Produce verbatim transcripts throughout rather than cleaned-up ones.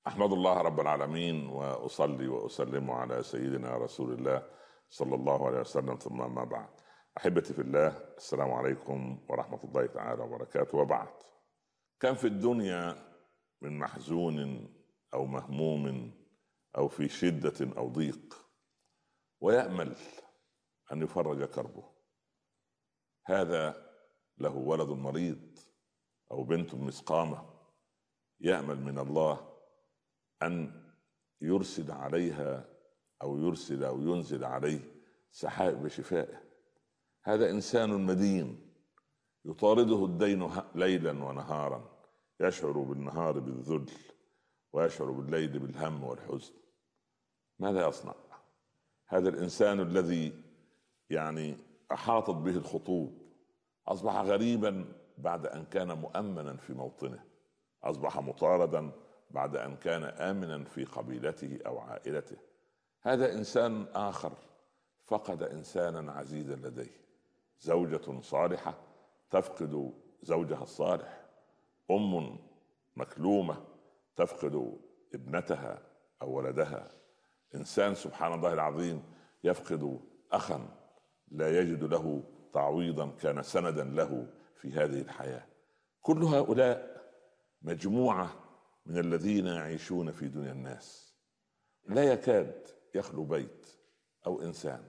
أحمد الله رب العالمين وأصلي وأسلم على سيدنا رسول الله صلى الله عليه وسلم، ثم ما بعد. أحبتي في الله، السلام عليكم ورحمة الله تعالى وبركاته. وبعد، كان في الدنيا من محزون أو مهموم أو في شدة أو ضيق ويأمل أن يفرج كربه، هذا له ولد مريض أو بنت مسقامة، يأمل من الله أن يرسل عليها أو يرسل أو ينزل عليه سحائب شفائه. هذا إنسان مدين يطارده الدين ليلا ونهارا، يشعر بالنهار بالذل ويشعر بالليل بالهم والحزن. ماذا يصنع هذا الإنسان الذي يعني أحاطت به الخطوب؟ أصبح غريبا بعد أن كان مؤمنا في موطنه، أصبح مطاردا بعد أن كان آمنا في قبيلته أو عائلته. هذا إنسان آخر فقد إنسانا عزيزا لديه، زوجة صالحة تفقد زوجها الصالح، أم مكلومة تفقد ابنتها أو ولدها، إنسان سبحان الله العظيم يفقد أخا لا يجد له تعويضا كان سندا له في هذه الحياة. كل هؤلاء مجموعة من الذين يعيشون في دنيا الناس. لا يكاد يخلو بيت أو إنسان،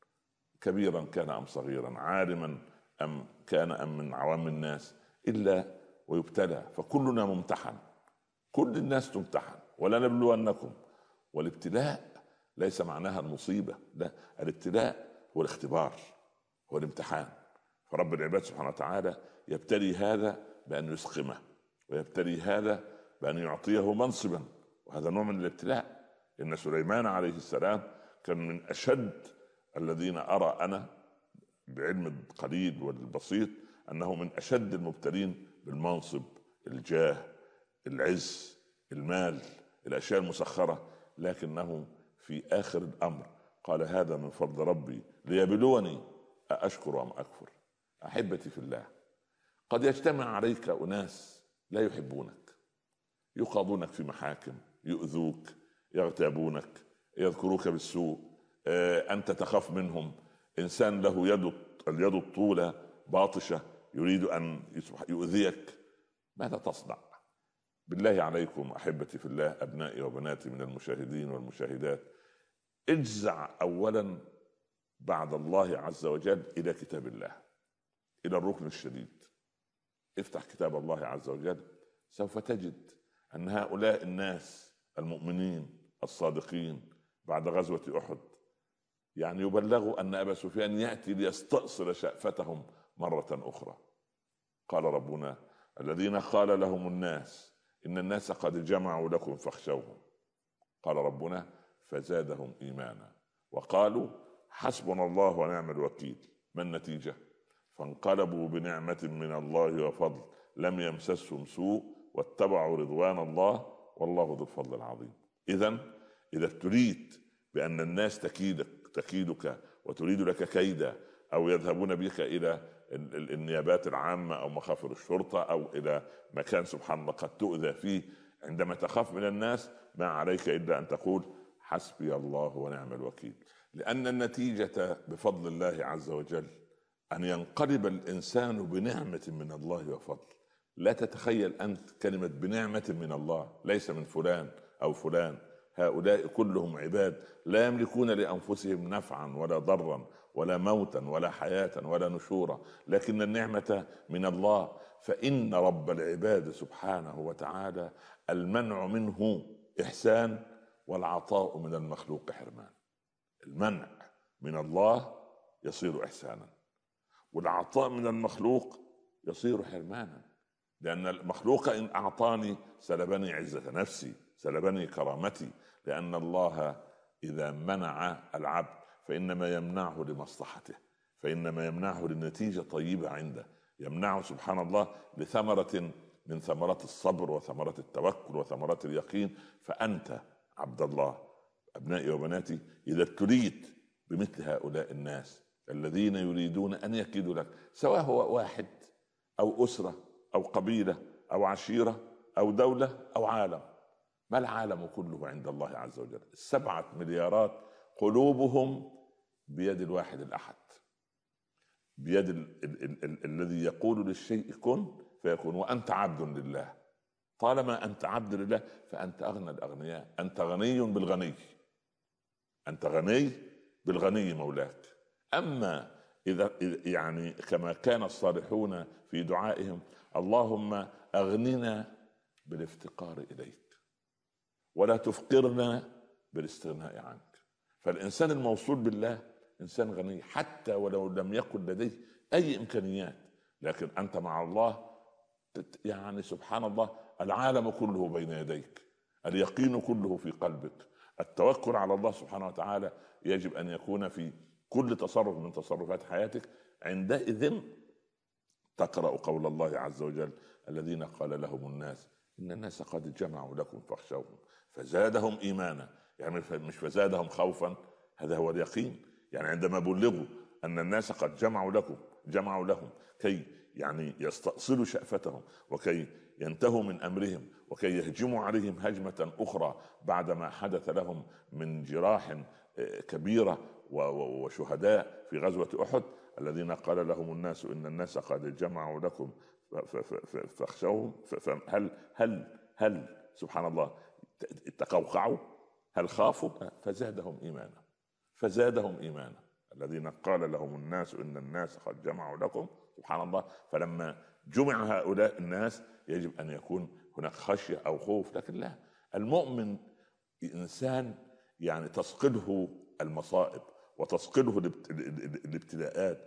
كبيرا كان أم صغيرا، عالما أم كان أم من عوام الناس، إلا ويبتلى. فكلنا ممتحن، كل الناس تمتحن. ولا نبلونكم، والابتلاء ليس معناها المصيبة، لا، الابتلاء هو الاختبار، هو الامتحان. فرب العباد سبحانه وتعالى يبتلي هذا بأن يسقمه، ويبتلي هذا بأن يعطيه منصبا، وهذا نوع من الابتلاء. إن سليمان عليه السلام كان من أشد الذين أرى أنا بعلم القليل والبسيط أنه من أشد المبتلين بالمنصب، الجاه، العز، المال، الأشياء المسخرة. لكنه في آخر الأمر قال: هذا من فضل ربي ليبلوني أأشكر أم أكفر. أحبتي في الله، قد يجتمع عليك أناس لا يحبونك، يقاضونك في محاكم، يؤذوك، يغتابونك، يذكروك بالسوء، أنت تخاف منهم. إنسان له يد اليد الطولة باطشة يريد أن يؤذيك، ماذا تصنع؟ بالله عليكم أحبتي في الله، أبنائي وبناتي من المشاهدين والمشاهدات، اجزع أولا بعد الله عز وجل إلى كتاب الله، إلى الركن الشديد. افتح كتاب الله عز وجل، سوف تجد أن هؤلاء الناس المؤمنين الصادقين بعد غزوة أحد يعني يبلغوا أن أبا سفيان يأتي ليستأصل شأفتهم مرة أخرى. قال ربنا: الذين قال لهم الناس إن الناس قد جمعوا لكم فاخشوهم. قال ربنا: فزادهم إيمانا وقالوا حسبنا الله ونعم الوكيل. ما النتيجة؟ فانقلبوا بنعمة من الله وفضل لم يمسسهم سوء واتبعوا رضوان الله والله ذو الفضل العظيم. إذن إذا ابتليت بأن الناس تكيدك تكيدك وتريد لك كيدا، أو يذهبون بك إلى النيابات العامة أو مخافر الشرطة أو إلى مكان سبحان الله قد تؤذى فيه، عندما تخاف من الناس ما عليك إلا أن تقول: حسبي الله ونعم الوكيل. لأن النتيجة بفضل الله عز وجل أن ينقلب الإنسان بنعمة من الله وفضل. لا تتخيل أنت كلمة بنعمة من الله، ليس من فلان أو فلان، هؤلاء كلهم عباد لا يملكون لأنفسهم نفعا ولا ضرا ولا موتا ولا حياة ولا نشورا، لكن النعمة من الله. فإن رب العباد سبحانه وتعالى المنع منه إحسان، والعطاء من المخلوق حرمان. المنع من الله يصير إحسانا، والعطاء من المخلوق يصير حرمانا. لأن المخلوق إن أعطاني سلبني عزة نفسي، سلبني كرامتي. لأن الله إذا منع العبد فإنما يمنعه لمصلحته، فإنما يمنعه لنتيجة طيبة عنده، يمنعه سبحان الله لثمرة من ثمرات الصبر وثمرات التوكل وثمرات اليقين. فأنت عبد الله، أبنائي وبناتي، إذا ابتليت بمثل هؤلاء الناس الذين يريدون أن يكيدوا لك، سواء هو واحد أو أسرة أو قبيلة أو عشيرة أو دولة أو عالم، ما العالم كله عند الله عز وجل؟ السبعة مليارات قلوبهم بيد الواحد الأحد، بيد ال- ال- ال- ال- الذي يقول للشيء كن فيكون. وأنت عبد لله، طالما أنت عبد لله فأنت أغنى الأغنياء، أنت غني بالغني، أنت غني بالغني مولاك. أما إذا يعني كما كان الصالحون في دعائهم: اللهم أغننا بالافتقار إليك ولا تفقرنا بالاستغناء عنك. فالإنسان الموصول بالله إنسان غني، حتى ولو لم يكن لديه أي إمكانيات، لكن أنت مع الله يعني سبحان الله العالم كله بين يديك، اليقين كله في قلبك. التوكل على الله سبحانه وتعالى يجب أن يكون في كل تصرف من تصرفات حياتك. عندئذ تقرأ قول الله عز وجل: الذين قال لهم الناس إن الناس قد جمعوا لكم فاخشوهم فزادهم إيمانا. يعني مش فزادهم خوفا، هذا هو اليقين. يعني عندما بلغوا أن الناس قد جمعوا لكم جمعوا لهم كي يعني يستأصلوا شأفتهم وكي ينتهوا من أمرهم وكي يهجموا عليهم هجمة أخرى بعدما حدث لهم من جراح كبيرة وشهداء في غزوة أحد. الذين قال لهم الناس إن الناس قد جمعوا لكم فاخشوهم هل هل هل سبحان الله تقوقعوا؟ هل خافوا؟ فزادهم إيمانا فزادهم إيمانا. الذين قال لهم الناس إن الناس قد جمعوا لكم، سبحان الله. فلما جمع هؤلاء الناس يجب أن يكون هناك خشية أو خوف، لكن لا، المؤمن إنسان يعني تثقله المصائب وتثقله الابتلاءات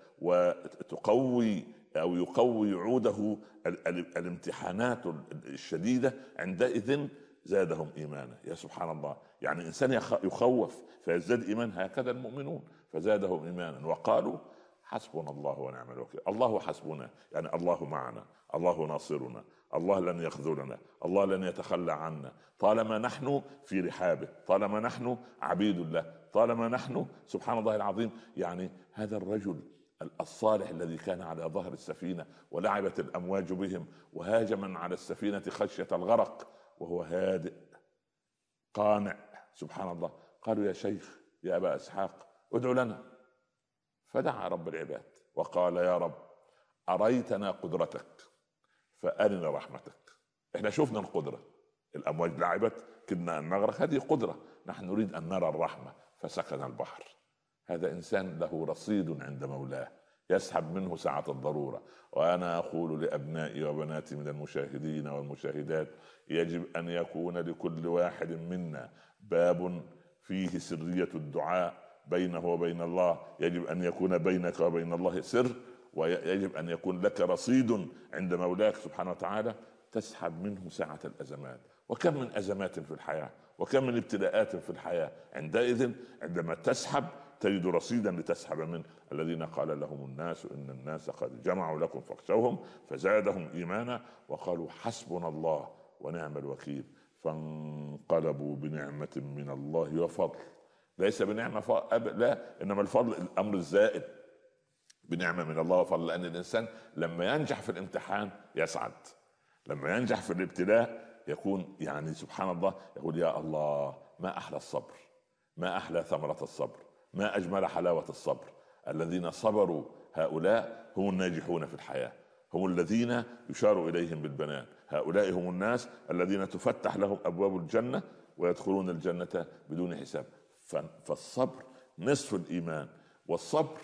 وتقوي أو يقوي عوده الامتحانات الشديدة، عندئذ زادهم إيمانا. يا سبحان الله، يعني إنسان يخوف فيزداد إيمان، هكذا المؤمنون فزادهم إيمانا وقالوا حسبنا الله ونعم الوكيل. الله حسبنا، يعني الله معنا، الله ناصرنا، الله لن يخذلنا، الله لن يتخلى عنا طالما نحن في رحابه، طالما نحن عبيد الله، طالما نحن سبحان الله العظيم. يعني هذا الرجل الصالح الذي كان على ظهر السفينة ولعبت الأمواج بهم وهاجم على السفينة خشية الغرق وهو هادئ قانع، سبحان الله. قالوا يا شيخ يا أبا إسحاق ادعو لنا، فدعا رب العباد وقال يا رب أريتنا قدرتك فأرنا رحمتك. احنا شفنا القدرة، الأمواج لعبت كدنا أن نغرق، هذه قدرة، نحن نريد أن نرى الرحمة فسكن البحر. هذا إنسان له رصيد عند مولاه يسحب منه ساعة الضرورة. وأنا أقول لأبنائي وبناتي من المشاهدين والمشاهدات: يجب أن يكون لكل واحد منا باب فيه سرية الدعاء بينه وبين الله، يجب أن يكون بينك وبين الله سر، ويجب أن يكون لك رصيد عند مولاك سبحانه وتعالى تسحب منه ساعة الأزمات. وكم من أزمات في الحياة وكم من ابتلاءات في الحياة، عندئذ عندما تسحب تجد رصيدا لتسحب منه. الذين قال لهم الناس إن الناس قد جمعوا لكم فاخشوهم فزادهم إيمانا وقالوا حسبنا الله ونعم الوكيل. فانقلبوا بنعمة من الله وفضل، ليس بنعمة فضل لا، إنما الفضل الأمر الزائد، بنعمة من الله وفضل. لأن الإنسان لما ينجح في الامتحان يسعد، لما ينجح في الابتلاء يكون يعني سبحان الله يقول يا الله ما أحلى الصبر، ما أحلى ثمرة الصبر، ما أجمل حلاوة الصبر. الذين صبروا هؤلاء هم الناجحون في الحياة، هم الذين يشار إليهم بالبنان. هؤلاء هم الناس الذين تفتح لهم أبواب الجنة ويدخلون الجنة بدون حساب. فالصبر نصف الإيمان، والصبر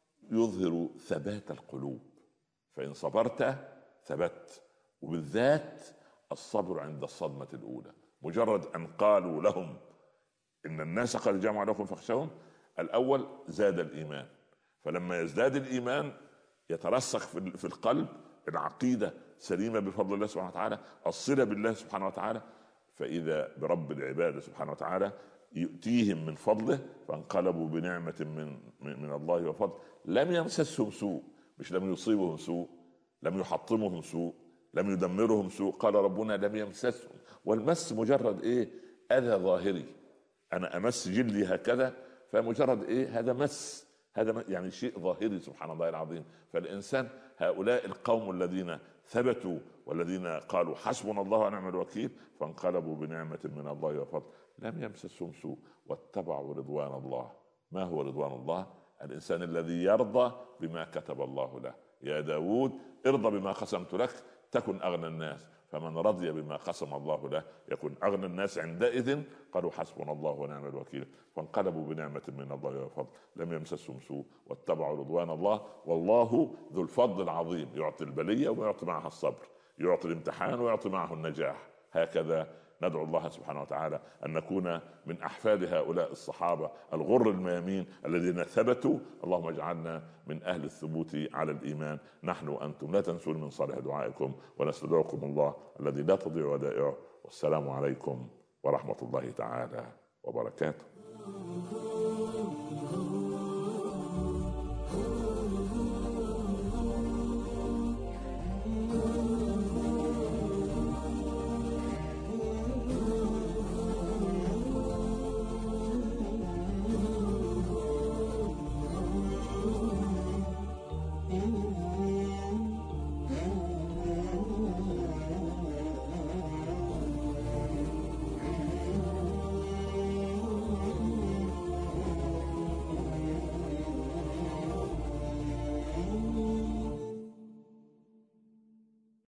يظهر ثبات القلوب، فإن صبرت ثبت. وبالذات الصبر عند الصدمة الأولى، مجرد أن قالوا لهم إن الناس قد جمعوا لكم فاخشوهم، الأول زاد الإيمان، فلما يزداد الإيمان يترسخ في القلب العقيدة سليمة بفضل الله سبحانه وتعالى، الصلة بالله سبحانه وتعالى، فإذا برب العباد سبحانه وتعالى يؤتيهم من فضله فانقلبوا بنعمة من, من الله وفضل لم يمسسهم سوء، مش لم يصيبهم سوء، لم يحطمهم سوء، لم يدمرهم سوء. قال ربنا لم يمسسهم، والمس مجرد ايه؟ اذى ظاهري، انا امس جلدي هكذا فمجرد ايه؟ هذا مس، هذا يعني شيء ظاهري سبحان الله العظيم. فالإنسان هؤلاء القوم الذين ثبتوا والذين قالوا حسبنا الله ونعم الوكيل فانقلبوا بنعمة من الله وفضل لم يمسسهم سوء واتبعوا رضوان الله. ما هو رضوان الله؟ الإنسان الذي يرضى بما كتب الله له. يا داود ارضى بما قسمت لك تكن أغنى الناس. فمن رضي بما قسم الله له يكون أغنى الناس. عندئذ قالوا حسبنا الله ونعم الوكيل فانقلبوا بنعمة من الله وفضل لم يمسسهم سوء واتبعوا رضوان الله والله ذو الفضل العظيم. يعطي البلية ويعطي معها الصبر، يعطي الامتحان ويعطي معه النجاح. هكذا ندعو الله سبحانه وتعالى أن نكون من أحفاد هؤلاء الصحابة الغر الميامين الذين ثبتوا. اللهم اجعلنا من أهل الثبوت على الإيمان نحن وأنتم. لا تنسون من صالح دعائكم ونستدعوكم الله الذي لا تضيع ودائعه. والسلام عليكم ورحمة الله تعالى وبركاته.